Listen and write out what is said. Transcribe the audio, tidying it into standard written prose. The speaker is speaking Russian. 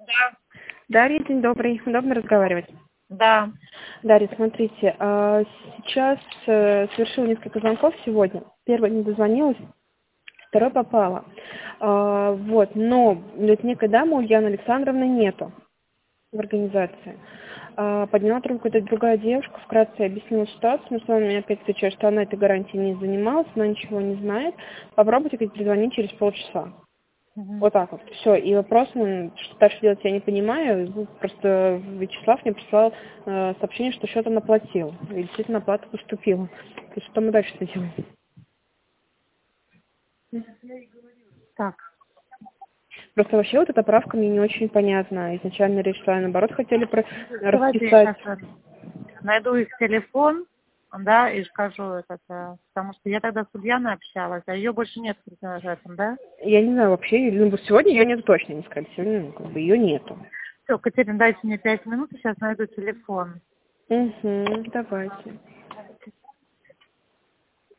Да. Дарья, день добрый. Удобно разговаривать? Да. Дарья, смотрите, сейчас совершила несколько звонков сегодня. Первый не дозвонилась, второй попала. Но некой дамы Ульяны Александровны нету в организации. Подняла трубку эта другая девушка, вкратце объяснила ситуацию, но снова меня опять отвечает, что она этой гарантией не занималась, она ничего не знает. Попробуйте перезвонить через полчаса. Вот так вот. Все. И вопрос, что дальше делать, я не понимаю. Просто Вячеслав мне прислал сообщение, что счет он оплатил. И действительно оплата поступила. То есть что мы дальше-то делаем? Так. Просто вообще вот эта правка мне не очень понятна. Изначально речь шла, наоборот, хотели Давайте я расписать. сейчас найду их телефон, да, и скажу потому что я тогда с Ульяной общалась, а ее больше нет в этом, да? Я не знаю вообще, сегодня ее нету точно, не сказали. Сегодня ее нету. Все, Катерина, дайте мне 5 минут, сейчас найду телефон. Угу, давайте.